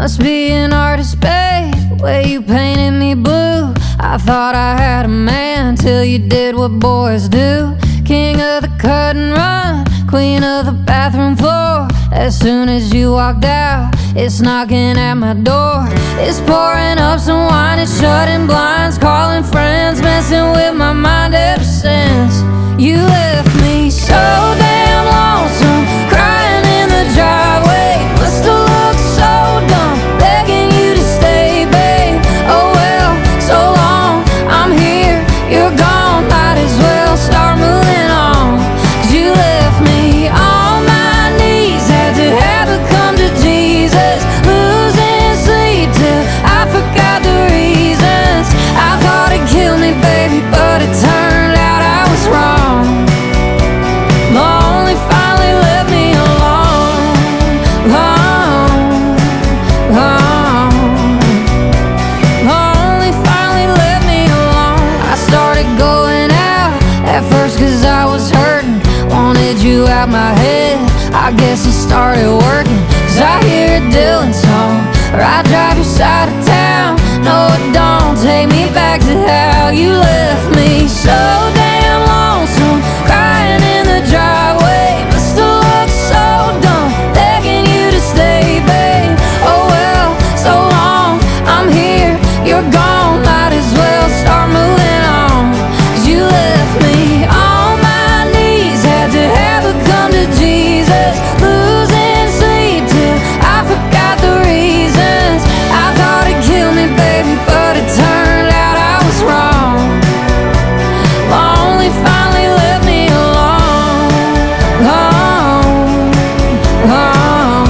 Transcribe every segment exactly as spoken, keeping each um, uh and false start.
Must be an artist, babe, way you painted me blue. I thought I had a man till you did what boys do. King of the cut and run, queen of the bathroom floor. As soon as you walked out, it's knocking at my door. It's pouring up some wine, it's shutting blinds, calling friends, messing with my mind ever since you left me. So damn lonesome, crying in the driveway. Must have looked so dumb, begging you to stay, babe. Oh well, so long, I'm here, you're gone. Might as well start moving on, 'cause you left me on my knees. Had to have it come to Jesus, losing sleep till I forgot the reasons. I thought it killed me, baby, but it turned out I was wrong. Lonely finally left me alone, alone, alone. Lonely finally left me alone. I started going out at first 'cause I was hurting, wanted you out my head. I guess it started working, 'cause I hear a Dylan song, or I drive your side of town. No, it don't take me back to how you left me. So damn lonesome, crying in the driveway. Must have looked so dumb, begging you to stay, babe. Oh well, so long, I'm here, you're gone. Might as well start moving on, 'cause you left me on my knees. Had to have it come to Jesus, losing sleep till I forgot the reasons. I thought it killed me, baby, but it turned out I was wrong. Lonely finally left me alone, alone, alone.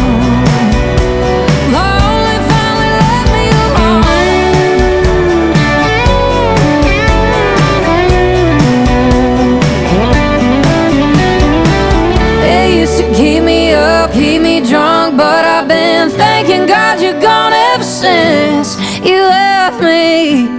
Lonely finally left me alone. They used to keep me up, keep me drunk, but I've been thanking God you're gone ever since you left me.